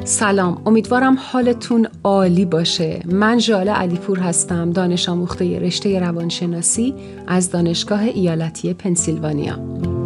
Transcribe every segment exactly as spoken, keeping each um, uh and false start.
سلام، امیدوارم حالتون عالی باشه. من ژاله علیپور هستم، دانش آموخته رشته روانشناسی از دانشگاه ایالتی پنسیلوانیا.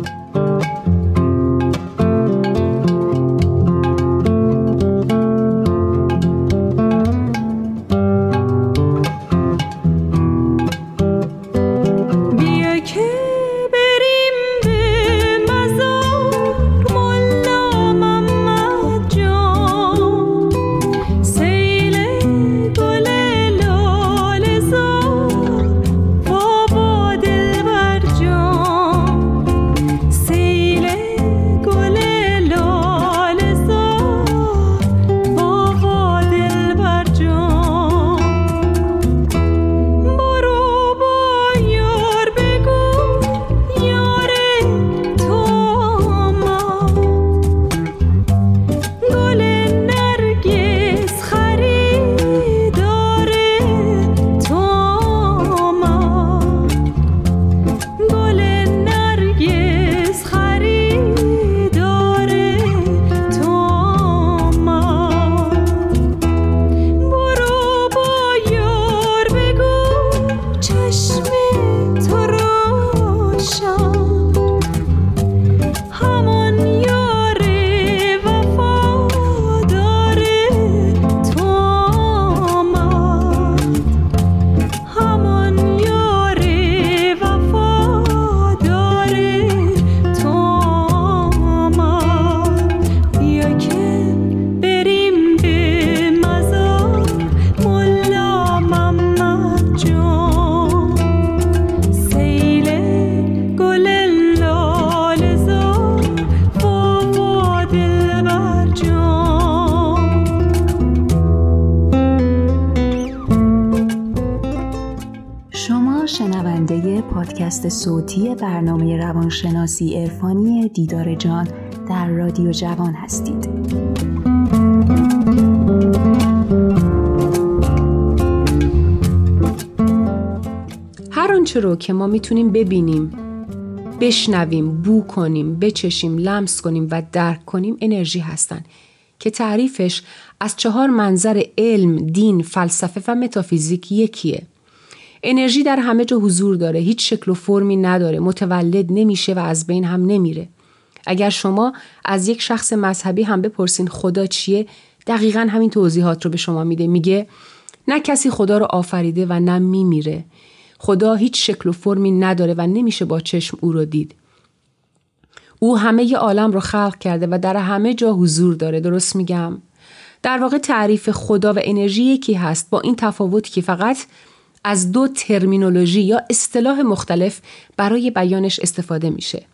شنونده پادکست صوتی برنامه روانشناسی عرفانی دیدار جان در رادیو جوان هستید. هر آنچه رو که ما میتونیم ببینیم، بشنویم، بو کنیم، بچشیم، لمس کنیم و درک کنیم انرژی هستن که تعریفش از چهار منظر علم، دین، فلسفه و متافیزیک یکیه. انرژی در همه جا حضور داره، هیچ شکل و فرمی نداره، متولد نمیشه و از بین هم نمیره. اگر شما از یک شخص مذهبی هم بپرسین خدا چیه، دقیقاً همین توضیحات رو به شما میده. میگه نه کسی خدا رو آفریده و نه میمیره. خدا هیچ شکل و فرمی نداره و نمیشه با چشم او رو دید. او همه ی عالم رو خلق کرده و در همه جا حضور داره. درست میگم؟ در واقع تعریف خدا و انرژی یکی هست، با این تفاوت که فقط از دو ترمینولوژی یا اصطلاح مختلف برای بیانش استفاده میشه.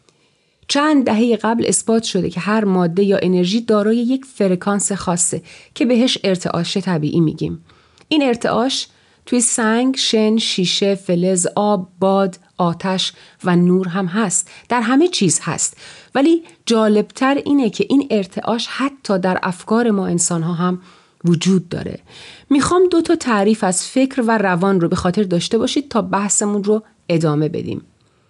چند دهه قبل اثبات شده که هر ماده یا انرژی دارای یک فرکانس خاصه که بهش ارتعاش طبیعی میگیم. این ارتعاش توی سنگ، شن، شیشه، فلز، آب، باد، آتش و نور هم هست. در همه چیز هست. ولی جالبتر اینه که این ارتعاش حتی در افکار ما انسان‌ها هم وجود داره. میخوام دو تا تعریف از فکر و روان رو به خاطر داشته باشید تا بحثمون رو ادامه بدیم.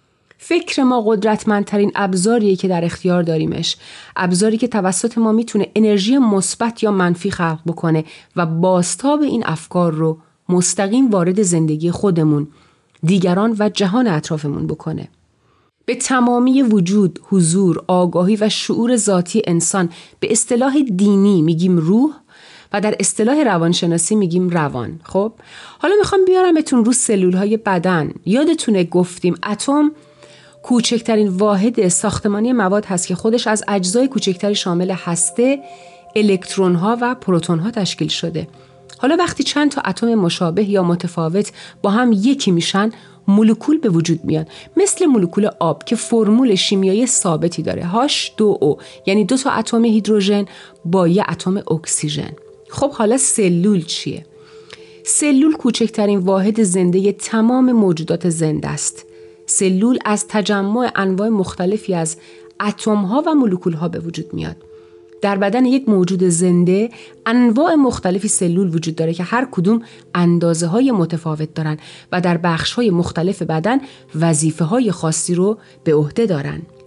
فکر ما قدرتمندترین ابزاریه که در اختیار داریمش. ابزاری که توسط ما میتونه انرژی مثبت یا منفی خلق بکنه و بازتاب این افکار رو مستقیم وارد زندگی خودمون، دیگران و جهان اطرافمون بکنه. به تمامی وجود، حضور، آگاهی و شعور ذاتی انسان به اصطلاح دینی میگیم روح و در اصطلاح روانشناسی میگیم روان. خب حالا میخوام بیارمتون رو سلولهای بدن. یادتونه گفتیم اتم کوچکترین واحد ساختمانی مواد هست که خودش از اجزای کوچکتری شامل هسته، الکترون‌ها و پروتون‌ها تشکیل شده. حالا وقتی چند تا اتم مشابه یا متفاوت با هم یکی میشن، مولکول به وجود میاد، مثل مولکول آب که فرمول شیمیایی ثابتی داره، هاچ دو او، یعنی دو تا اتم هیدروژن با یه اتم اکسیژن. خب حالا سلول چیه؟ سلول کوچکترین واحد زنده تمام موجودات زنده است. سلول از تجمع انواع مختلفی از اتم‌ها و مولکول‌ها به وجود میاد. در بدن یک موجود زنده انواع مختلفی سلول وجود داره که هر کدوم اندازه‌های متفاوت دارن و در بخش‌های مختلف بدن وظیفه‌های خاصی رو به عهده دارن.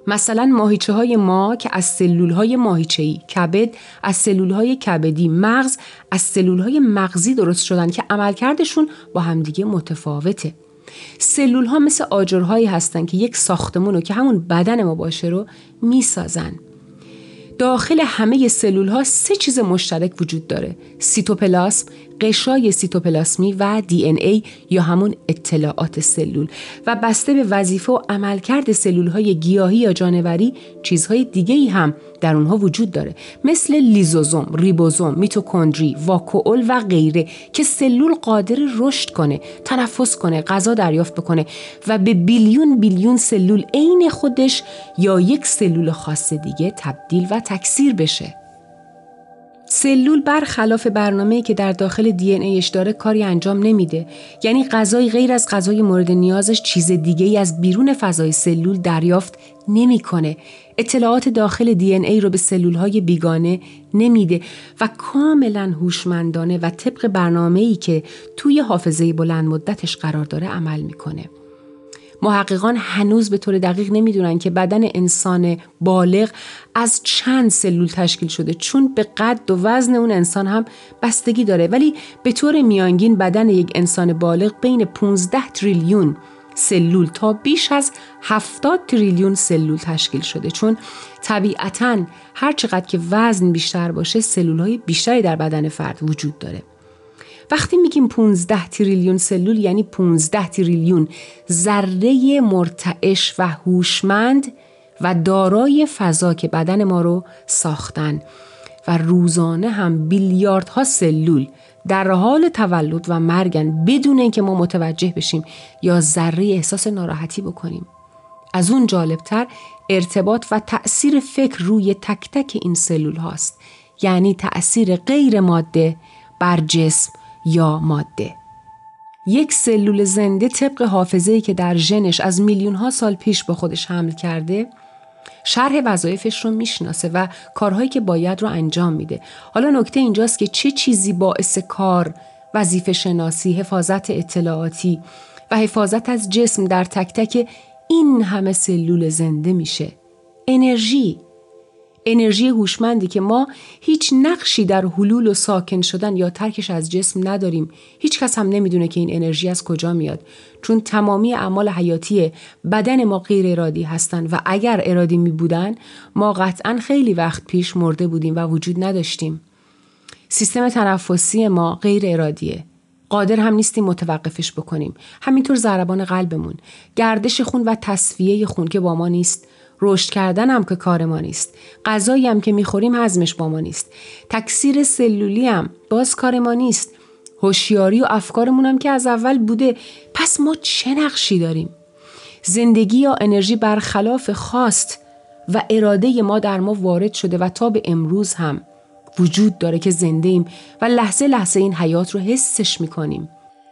مثلا ماهیچه های ما که از سلول های ماهیچه‌ای، کبد از سلول های کبدی، مغز از سلول های مغزی درست شدن که عملکردشون با همدیگه متفاوته. سلول ها مثل آجرهایی هستن که یک ساختمونو که همون بدن ما باشه رو میسازن. داخل همه سلول ها سه چیز مشترک وجود داره: سیتوپلاسم، قشای سیتوپلاسمی و دی ان ای یا همون اطلاعات سلول. و بسته به وظیفه و عملکرد سلول های گیاهی یا جانوری چیزهای دیگه‌ای هم در اونها وجود داره، مثل لیزوزوم، ریبوزوم، میتوکندری، واکوئول و غیره که سلول قادر رشد کنه، تنفس کنه، غذا دریافت بکنه و به بیلیون بیلیون سلول عین خودش یا یک سلول خاص دیگه تبدیل و تکثیر بشه. سلول برخلاف برنامه‌ای که در داخل دی ان ایش داره کاری انجام نمیده. یعنی غذای غیر از غذای مورد نیازش چیز دیگه‌ای از بیرون فضای سلول دریافت نمی‌کنه. اطلاعات داخل دی ان ای رو به سلول‌های بیگانه نمیده و کاملاً هوشمندانه و طبق برنامه‌ای که توی حافظه بلند مدتش قرار داره عمل می‌کنه. محققان هنوز به طور دقیق نمیدونن که بدن انسان بالغ از چند سلول تشکیل شده، چون به قد و وزن اون انسان هم بستگی داره، ولی به طور میانگین بدن یک انسان بالغ بین پانزده تریلیون سلول تا بیش از هفتاد تریلیون سلول تشکیل شده، چون طبیعتاً هر چقدر که وزن بیشتر باشه سلول‌های بیشتری در بدن فرد وجود داره. وقتی میگیم پانزده تریلیون سلول یعنی پانزده تریلیون ذره مرتعش و هوشمند و دارای فضا که بدن ما رو ساختن و روزانه هم بیلیاردها سلول در حال تولد و مرگن بدون اینکه ما متوجه بشیم یا ذره احساس ناراحتی بکنیم. از اون جالبتر ارتباط و تأثیر فکر روی تک تک این سلول هاست، یعنی تأثیر غیر ماده بر جسم یا ماده. یک سلول زنده طبق حافظه‌ای که در ژنش از میلیون ها سال پیش با خودش حمل کرده شرح وظایفش رو میشناسه و کارهایی که باید رو انجام میده. حالا نکته اینجاست که چه چیزی باعث کار، وظیفه شناسی، حفاظت اطلاعاتی و حفاظت از جسم در تک تک این همه سلول زنده میشه؟ انرژی. انرژی هوشمندی که ما هیچ نقشی در حلول و ساکن شدن یا ترکش از جسم نداریم. هیچ کس هم نمیدونه که این انرژی از کجا میاد، چون تمامی اعمال حیاتی بدن ما غیر ارادی هستن و اگر ارادی می بودن ما قطعاً خیلی وقت پیش مرده بودیم و وجود نداشتیم. سیستم تنفسی ما غیر ارادیه، قادر هم نیستیم متوقفش بکنیم. همینطور ضربان قلبمون، گردش خون و تصفیه خون که با ما نیست، رشد کردن هم که کار ما نیست، غذایی هم که میخوریم هضمش با ما نیست، تکثیر سلولی هم باز کار ما نیست، هوشیاری و افکارمون هم که از اول بوده. پس ما چه نقشی داریم؟ زندگی یا انرژی برخلاف خواست و اراده ما در ما وارد شده و تا به امروز هم وجود داره که زنده ایم و لحظه لحظه این حیات رو حسش میکنیم.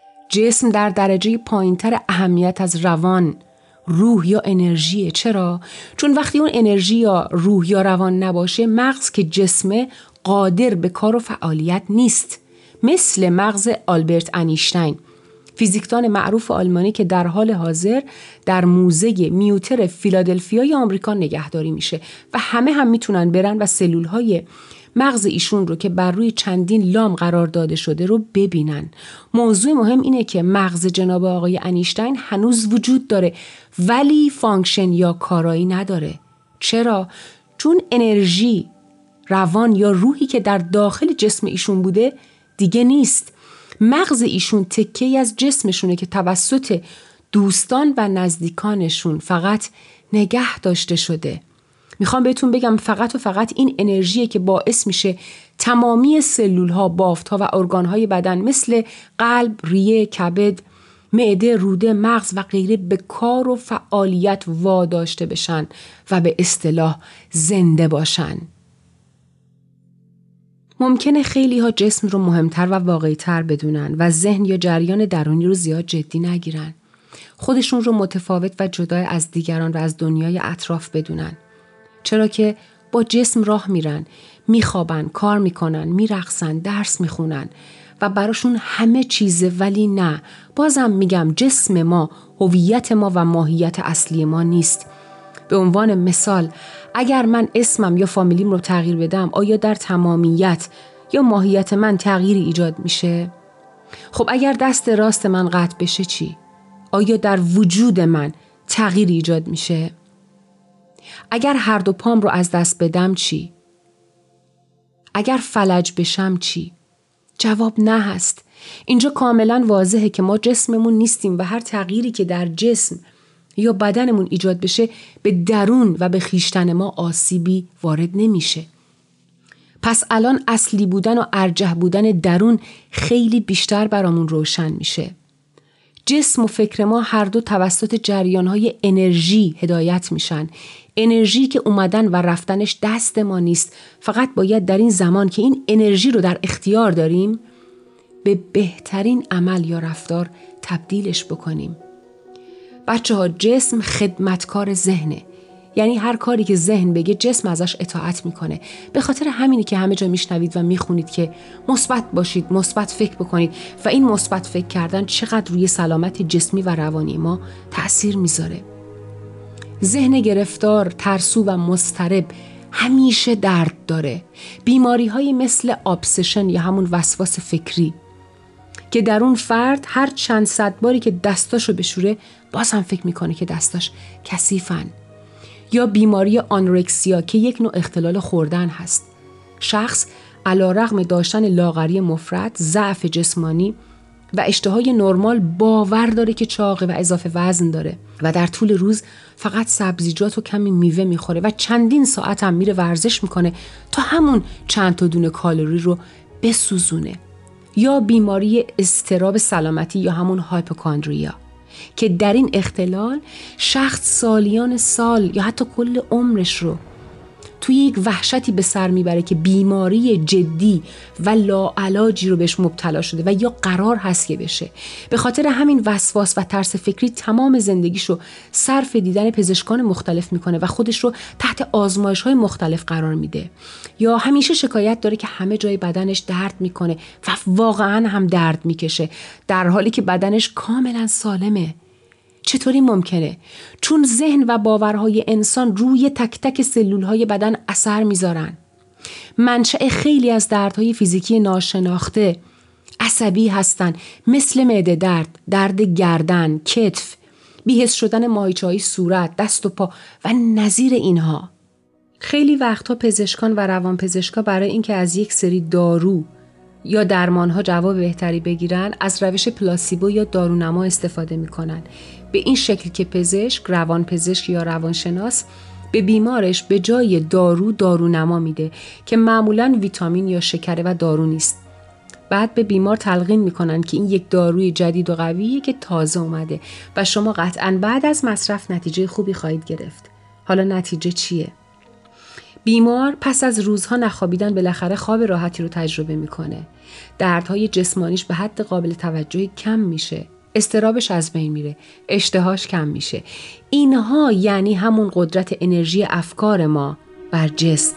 جسم در درجه پایینتر اهمیت از روان، روح یا انرژیه. چرا؟ چون وقتی اون انرژی یا روح یا روان نباشه، مغز که جسمه قادر به کار و فعالیت نیست. مثل مغز آلبرت انیشتین، فیزیکدان معروف آلمانی که در حال حاضر در موزه میوتر فیلادلفیای آمریکا نگهداری میشه و همه هم میتونن برن و سلولهای مغز ایشون رو که بر روی چندین لام قرار داده شده رو ببینن. موضوع مهم اینه که مغز جناب آقای انیشتین هنوز وجود داره ولی فانکشن یا کارایی نداره. چرا؟ چون انرژی، روان یا روحی که در داخل جسم ایشون بوده دیگه نیست. مغز ایشون تکه‌ای از جسمشونه که توسط دوستان و نزدیکانشون فقط نگه داشته شده. میخوام بهتون بگم فقط و فقط این انرژیه که باعث میشه تمامی سلول‌ها، بافت‌ها و ارگان‌های بدن مثل قلب، ریه، کبد، معده، روده، مغز و غیره به کار و فعالیت واداشته بشن و به اصطلاح زنده باشن. ممکنه خیلی ها جسم رو مهمتر و واقعی‌تر بدونن و ذهن یا جریان درونی رو زیاد جدی نگیرن. خودشون رو متفاوت و جدا از دیگران و از دنیای اطراف بدونن. چرا که با جسم راه میرن، میخوابن، کار میکنن، میرقصن، درس میخونن و براشون همه چیزه. ولی نه، بازم میگم جسم ما هویت ما و ماهیت اصلی ما نیست. به عنوان مثال اگر من اسمم یا فامیلیم رو تغییر بدم آیا در تمامیت یا ماهیت من تغییری ایجاد میشه؟ خب اگر دست راست من قطع بشه چی؟ آیا در وجود من تغییری ایجاد میشه؟ اگر هر دو پام رو از دست بدم چی؟ اگر فلج بشم چی؟ جواب نه هست. اینجا کاملا واضحه که ما جسممون نیستیم و هر تغییری که در جسم یا بدنمون ایجاد بشه به درون و به خویشتن ما آسیبی وارد نمیشه. پس الان اصلی بودن و ارجح بودن درون خیلی بیشتر برامون روشن میشه. جسم و فکر ما هر دو توسط جریانهای انرژی هدایت میشن. انرژی که اومدن و رفتنش دست ما نیست. فقط باید در این زمان که این انرژی رو در اختیار داریم به بهترین عمل یا رفتار تبدیلش بکنیم. بچه ها، جسم خدمتکار ذهنه. یعنی هر کاری که ذهن بگه جسم ازش اطاعت میکنه. به خاطر همینی که همه جا میشنوید و میخونید که مثبت باشید، مثبت فکر بکنید و این مثبت فکر کردن چقدر روی سلامت جسمی و روانی ما تأثیر میذاره. ذهن گرفتار، ترسو و مضطرب همیشه درد داره. بیماری های مثل ابسشن یا همون وسواس فکری که در اون فرد هر چند صد باری که دستاشو بشوره باز هم فکر میکنه که دستاش کثیفن. یا بیماری آنورکسیا که یک نوع اختلال خوردن هست. شخص علیرغم داشتن لاغری مفرط، ضعف جسمانی و اشتهای نرمال باور داره که چاقه و اضافه وزن داره و در طول روز فقط سبزیجات و کمی میوه میخوره و چندین ساعت هم میره ورزش میکنه تا همون چند تا دونه کالری رو بسوزونه. یا بیماری اضطراب سلامتی یا همون هایپوکاندریا که در این اختلال شخص سالیان سال یا حتی کل عمرش رو توی یک وحشتی به سر میبره که بیماری جدی و لاعلاجی رو بهش مبتلا شده و یا قرار هست که بشه. به خاطر همین وسواس و ترس فکری تمام زندگیشو صرف دیدن پزشکان مختلف میکنه و خودش رو تحت آزمایش‌های مختلف قرار میده. یا همیشه شکایت داره که همه جای بدنش درد میکنه و واقعا هم درد میکشه در حالی که بدنش کاملا سالمه. چطوری ممکنه؟ چون ذهن و باورهای انسان روی تک تک سلولهای بدن اثر میذارن. منشأ خیلی از دردهای فیزیکی ناشناخته عصبی هستن، مثل معده درد، درد گردن، کتف، بی‌حس شدن ماهیچه‌های صورت، دست و پا و نظیر اینها. خیلی وقتها پزشکان و روانپزشکا برای اینکه از یک سری دارو یا درمانها جواب بهتری بگیرن از روش پلاسیبو یا دارونما استفاده میکنن. به این شکل که پزشک، روانپزشک یا روانشناس به بیمارش به جای دارو دارونما میده که معمولاً ویتامین یا شکر و دارو نیست. بعد به بیمار تلقین میکنن که این یک داروی جدید و قویه که تازه اومده و شما قطعاً بعد از مصرف نتیجه خوبی خواهید گرفت. حالا نتیجه چیه؟ بیمار پس از روزها نخوابیدن بالاخره خواب راحتی رو تجربه میکنه. دردهای جسمانیش به حد قابل توجهی کم میشه. اضطرابش از بین میره. اشتهاش کم میشه. اینها یعنی همون قدرت انرژی افکار ما بر جسم.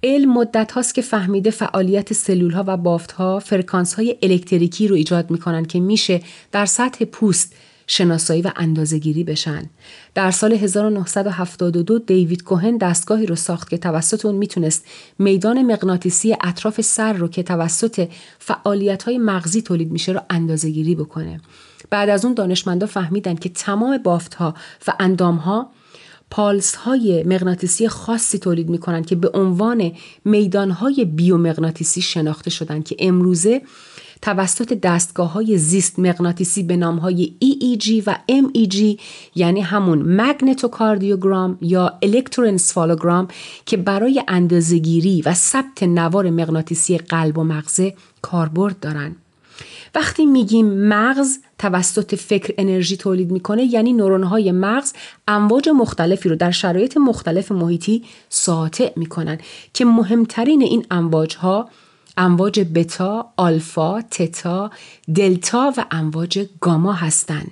علم مدت هاست که فهمیده فعالیت سلول ها و بافت ها فرکانس های الکتریکی رو ایجاد میکنن که میشه در سطح پوست شناسایی و اندازه‌گیری بشن. در سال هزار و نهصد و هفتاد و دو دیوید کوهن دستگاهی رو ساخت که توسط اون میتونست میدان مغناطیسی اطراف سر رو که توسط فعالیت‌های مغزی تولید میشه رو اندازه‌گیری بکنه. بعد از اون دانشمندا فهمیدن که تمام بافت‌ها و اندام‌ها پالس‌های مغناطیسی خاصی تولید میکنن که به عنوان میدان‌های بیومغناطیسی شناخته شدن که امروزه توسط دستگاه‌های زیست مغناطیسی به نام‌های ای ای جی و ام ای جی یعنی همون مگنتوکاردیوگرام یا الکتروانسفالوگرام که برای اندازه‌گیری و ثبت نوار مغناطیسی قلب و مغز کاربرد دارن. وقتی میگیم مغز توسط فکر انرژی تولید میکنه یعنی نورون‌های مغز امواج مختلفی رو در شرایط مختلف محیطی ساطع میکنن که مهمترین این امواج‌ها امواج بتا، آلفا، تتا، دلتا و امواج گاما هستند.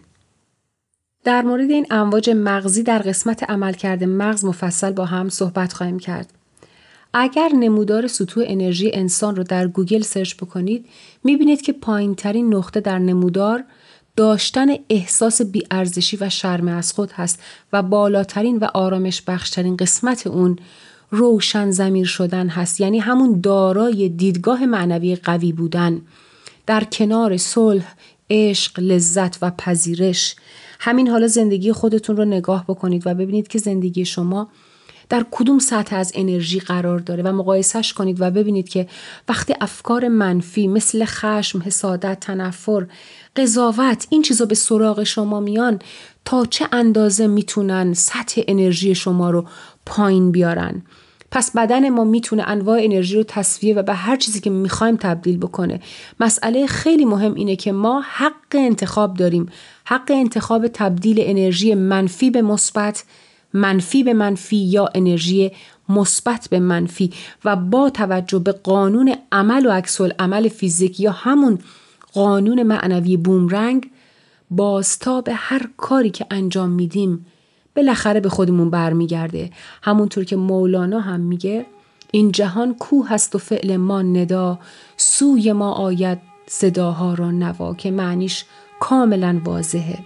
در مورد این امواج مغزی در قسمت عملکرد مغز مفصل با هم صحبت خواهیم کرد. اگر نمودار سطوح انرژی انسان رو در گوگل سرچ بکنید، میبینید که پایین ترین نقطه در نمودار داشتن احساس بی‌ارزشی و شرم از خود هست و بالاترین و آرامش بخشترین قسمت اون روشن ضمیر شدن هست، یعنی همون دارای دیدگاه معنوی قوی بودن در کنار صلح، عشق، لذت و پذیرش. همین حالا زندگی خودتون رو نگاه بکنید و ببینید که زندگی شما در کدوم سطح از انرژی قرار داره و مقایسش کنید و ببینید که وقتی افکار منفی مثل خشم، حسادت، تنفر، قضاوت این چیزا به سراغ شما میان تا چه اندازه میتونن سطح انرژی شما رو پایین بیارن. پس بدن ما میتونه انواع انرژی رو تصفیه و به هر چیزی که میخوایم تبدیل بکنه. مسئله خیلی مهم اینه که ما حق انتخاب داریم. حق انتخاب تبدیل انرژی منفی به مثبت، منفی به منفی یا انرژی مثبت به منفی و با توجه به قانون عمل و عکس العمل فیزیک یا همون قانون معنوی بومرنگ، بازتاب هر کاری که انجام میدیم بالاخره به خودمون برمیگرده. همونطور که مولانا هم میگه این جهان کوه است و فعل ما ندا، سوی ما آید صداها را نوا، که معنیش کاملا واضحه.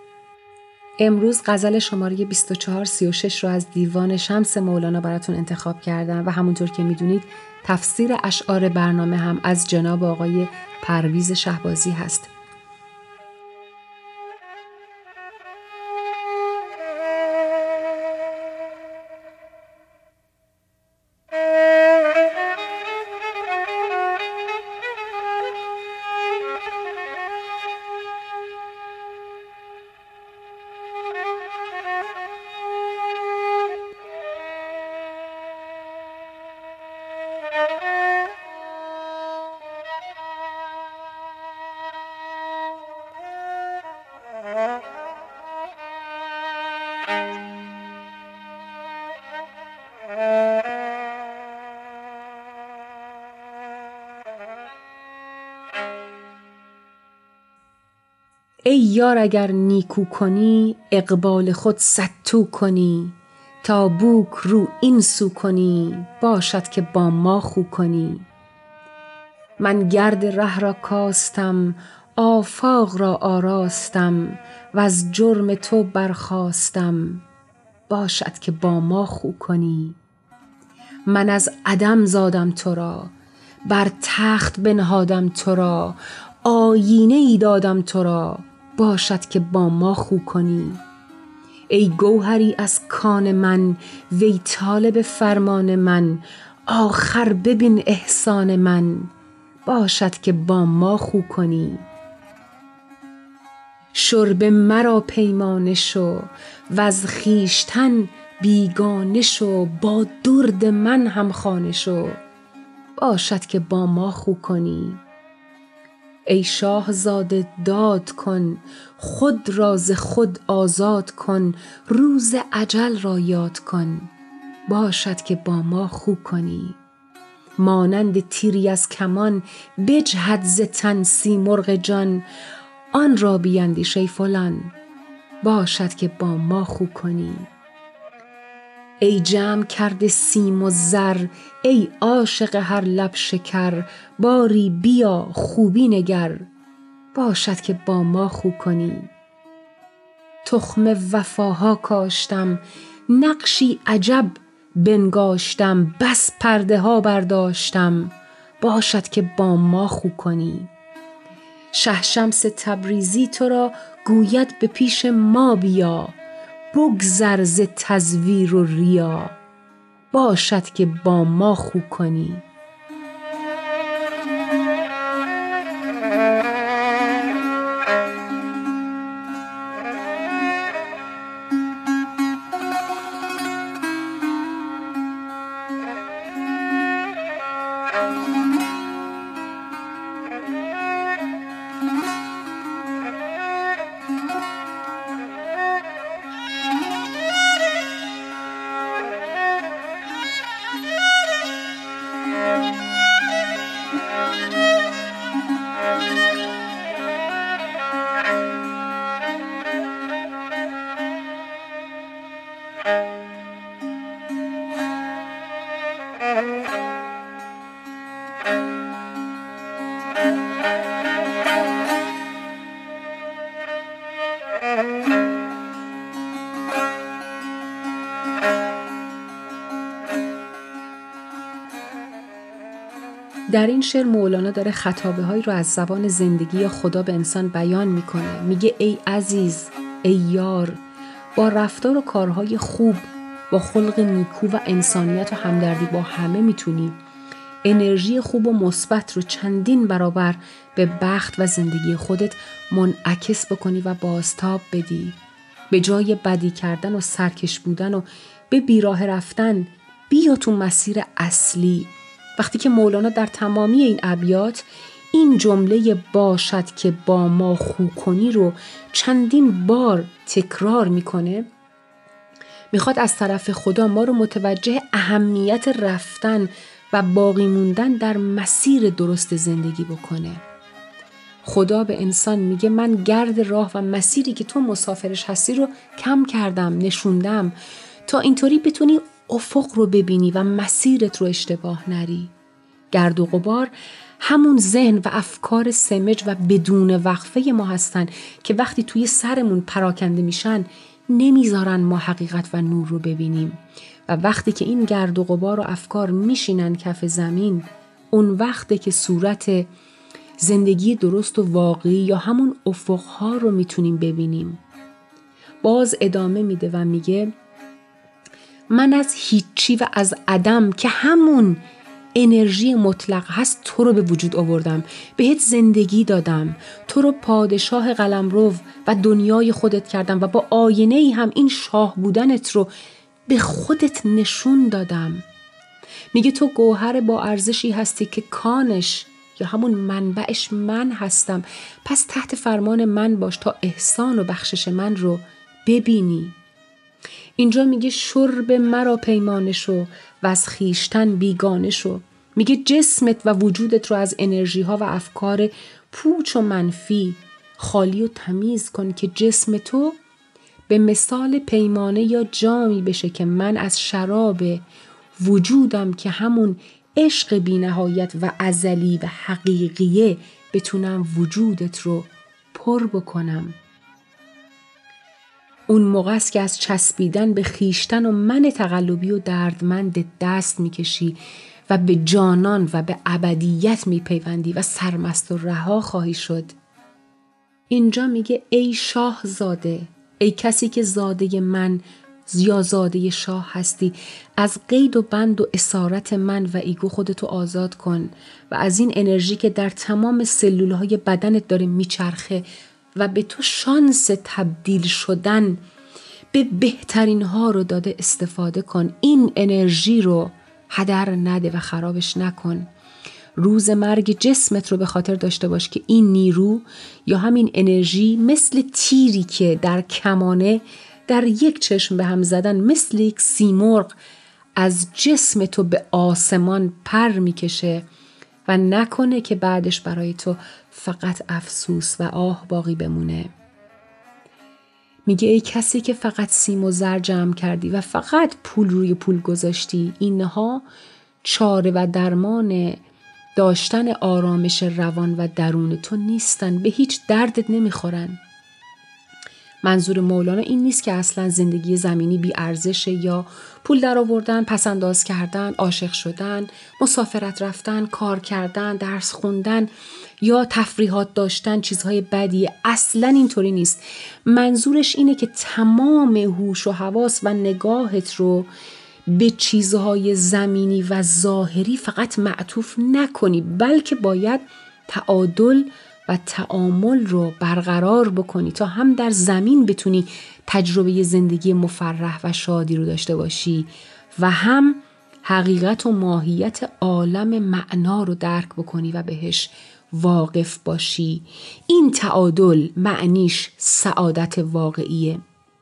امروز غزل شماره بیست و چهار سی و شش رو از دیوان شمس مولانا براتون انتخاب کردم و همونطور که میدونید تفسیر اشعار برنامه هم از جناب آقای پرویز شهبازی هست. ای یار اگر نیکو کنی، اقبال خود صدتو کنی، تا بوک رو این سو کنی، باشد که با ما خو کنی. من گرد ره را کاستم، آفاق را آراستم، و از جرم تو برخاستم، باشد که با ما خو کنی. من از عدم زادم تو را، بر تخت بنهادم تو را، آیینه ای دادم تو را، باشد که با ما خو کنی. ای گوهری از کان من، وی طالب فرمان من، آخر ببین احسان من، باشد که با ما خو کنی. شرب مرا پیمانه شو، وز خویشتن بیگانه شو، با درد من همخانه شو، باشد که با ما خو کنی. ای شاه زاده داد کن، خود را ز خود آزاد کن، روز اجل را یاد کن، باشد که با ما خو کنی. مانند تیری از کمان، بجهد ز تن سیمرغ جان، آن را بیندیش ای فلان، باشد که با ما خو کنی. ای جمع کرده سیم و زر، ای عاشق هر لب شکر، باری بیا خوبی نگر، باشد که با ما خو کنی. تخم وفاها کاشتم، نقشی عجب بنگاشتم، بس پرده ها برداشتم، باشد که با ما خو کنی. شه شمس تبریزی تو را گوید به پیش ما بیا، بگذر ز تزویر و ریا، باشد که با ما خو کنی. در این شعر مولانا داره خطابه هایی رو از زبان زندگی خدا به انسان بیان میکنه. میگه ای عزیز، ای یار، با رفتار و کارهای خوب، با خلق نیکو و انسانیت و همدردی با همه میتونی انرژی خوب و مثبت رو چندین برابر به بخت و زندگی خودت منعکس بکنی و بازتاب بدی. به جای بدی کردن و سرکش بودن و به بیراه رفتن، بیا تو مسیر اصلی. وقتی که مولانا در تمامی این ابیات این جمله باشد که با ما خو کنی رو چندین بار تکرار میکنه، میخواد از طرف خدا ما رو متوجه اهمیت رفتن و باقی موندن در مسیر درست زندگی بکنه. خدا به انسان میگه من گرد راه و مسیری که تو مسافرش هستی رو کم کردم، نشوندم تا اینطوری بتونی افق رو ببینی و مسیرت رو اشتباه نری. گرد و غبار همون ذهن و افکار سمج و بدون وقفه ما هستن که وقتی توی سرمون پراکنده میشن نمیذارن ما حقیقت و نور رو ببینیم و وقتی که این گرد و غبار و افکار میشینن کف زمین، اون وقته که صورت زندگی درست و واقعی یا همون افقها رو میتونیم ببینیم. باز ادامه میده و میگه من از هیچی و از عدم که همون انرژی مطلق هست تو رو به وجود آوردم، بهت زندگی دادم، تو رو پادشاه قلمرو و دنیای خودت کردم و با آینه ای هم این شاه بودنت رو به خودت نشون دادم. میگه تو گوهر با ارزشی هستی که کانش یا همون منبعش من هستم، پس تحت فرمان من باش تا احسان و بخشش من رو ببینی. اینجا میگه شرب مرا پیمانه شو و از خیشتن بیگانه شو. میگه جسمت و وجودت رو از انرژی ها و افکار پوچ و منفی خالی و تمیز کن که جسم تو به مثال پیمانه یا جامی بشه که من از شراب وجودم که همون عشق بی نهایت و ازلی و حقیقیه بتونم وجودت رو پر بکنم. اون موقع است که از چسبیدن به خیشتن و من تقلبی و دردمند دست میکشی و به جانان و به ابدیت میپیوندی و سرمست و رها خواهی شد. اینجا میگه ای شاه زاده، ای کسی که زاده من یا زاده شاه هستی، از قید و بند و اسارت من و ایگو خودتو آزاد کن و از این انرژی که در تمام سلولهای بدنت داره میچرخه و به تو شانس تبدیل شدن به بهترین ها رو داده استفاده کن. این انرژی رو هدر نده و خرابش نکن. روز مرگ جسمت رو به خاطر داشته باش که این نیرو یا همین انرژی مثل تیری که در کمانه در یک چشم به هم زدن مثل یک سیمرغ از جسم تو به آسمان پر میکشه و نکنه که بعدش برای تو فقط افسوس و آه باقی بمونه. میگه ای کسی که فقط سیم و زر جمع کردی و فقط پول روی پول گذاشتی، اینها چاره و درمان داشتن آرامش روان و درون تو نیستن، به هیچ دردت نمیخورن. منظور مولانا این نیست که اصلا زندگی زمینی بی ارزشه یا پول در آوردن، پسنداز کردن، عاشق شدن، مسافرت رفتن، کار کردن، درس خوندن یا تفریحات داشتن چیزهای بدیه. اصلا اینطوری نیست. منظورش اینه که تمام هوش و حواس و نگاهت رو به چیزهای زمینی و ظاهری فقط معطوف نکنی، بلکه باید تعادل و تعامل رو برقرار بکنی تا هم در زمین بتونی تجربه زندگی مفرح و شادی رو داشته باشی و هم حقیقت و ماهیت عالم معنا رو درک بکنی و بهش واقف باشی. این تعادل معنیش سعادت واقعیه.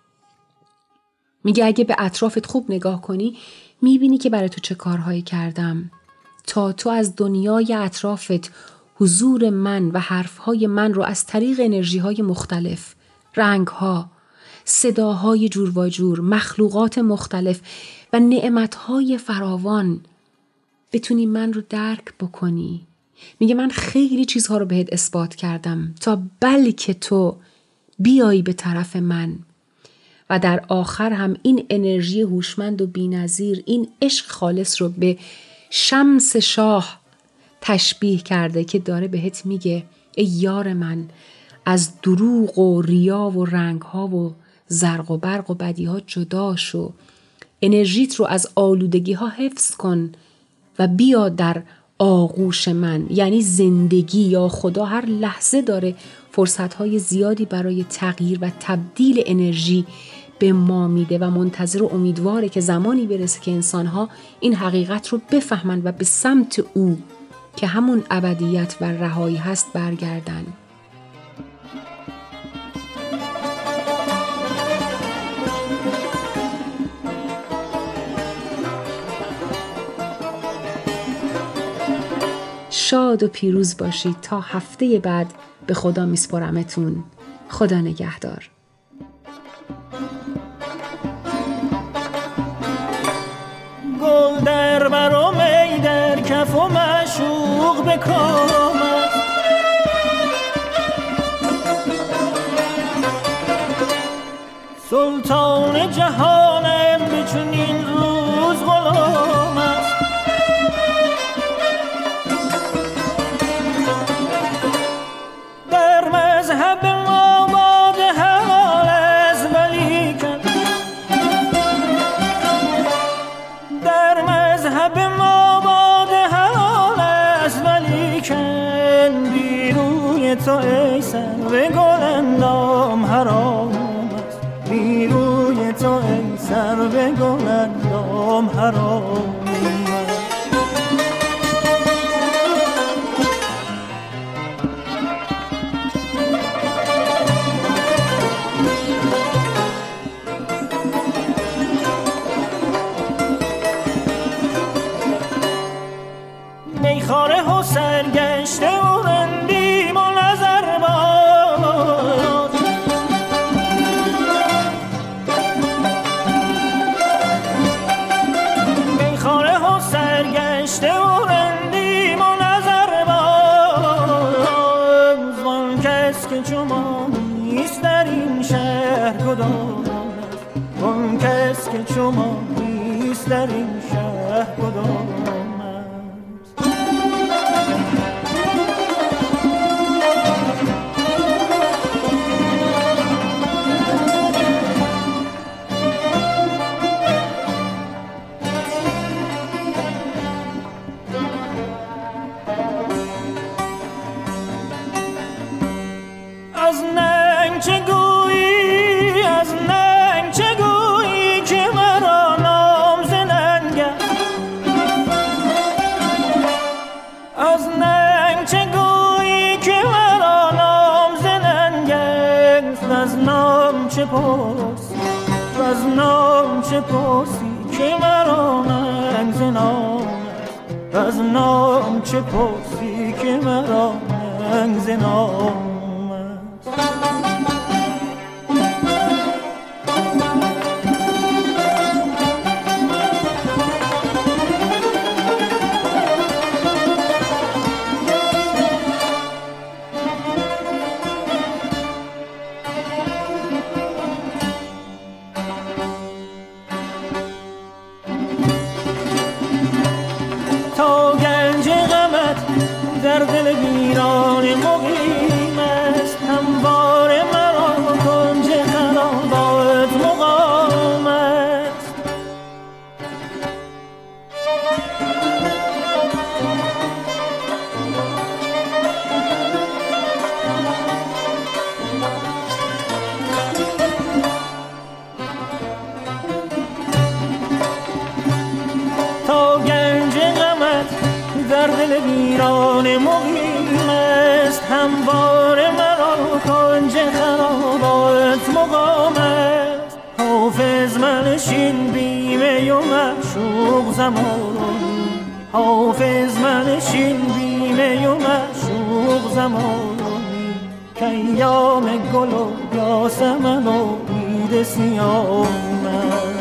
میگه اگه به اطرافت خوب نگاه کنی میبینی که برای تو چه کارهایی کردم تا تو از دنیای اطرافت حضور من و حرفهای من رو از طریق انرژیهای مختلف، رنگها، صداهای جور و جور، مخلوقات مختلف و نعمتهای فراوان بتونی من رو درک بکنی. میگه من خیلی چیزها رو بهت اثبات کردم تا بلکه تو بیایی به طرف من. و در آخر هم این انرژی هوشمند و بی‌نظیر، این عشق خالص رو به شمس شاه تشبیه کرده که داره بهت میگه ای یار من، از دروغ و ریا و رنگها و زرق و برق و بدیها جدا شو، انرژیت رو از آلودگی ها حفظ کن و بیا در آغوش من. یعنی زندگی یا خدا هر لحظه داره فرصتهای زیادی برای تغییر و تبدیل انرژی به ما میده و منتظر و امیدواره که زمانی برسه که انسانها این حقیقت رو بفهمن و به سمت او که همون ابدیت و رهایی هست برگردن. شاد و پیروز باشید. تا هفته بعد به خدا میسپارمتون. خدا نگهدار. گل در بر و می در کف و معشوق به کام است، سلطان جهانم به چنین روز غلام است. در مذهب ما باد حلال است ولیکن، در مذهب ما باد حلال است ولیکن بی روی تو ای سرو گل اندام حرام است، بی روی تو ای سرو گل اندام حرام. میخاره و سرگشته و رندیم و نظر باز، میخاره و سرگشته و رندیم و نظر باز، وان کس که چو ما نیست در این شهر کدام است، وان کس که چو ما نیست در این شهر کدام. از ننگ چه گویی، از ننگ چه گویی که مرا نام ز ننگ است، از ننگ چه گویی که مرا نام ز ننگ است، از نام چه پرسی، از نام چه پرسی که مرا ننگ ز نام است، از نام چه پرسی که مرا ننگ ز نام است. همواره مرا کنج خرابات مقام است. حافظ منشین بیمه و معشوق زمانی، حافظ منشین بیمه و معشوق زمانی، که ایام گل و یاسمن و عید سیاه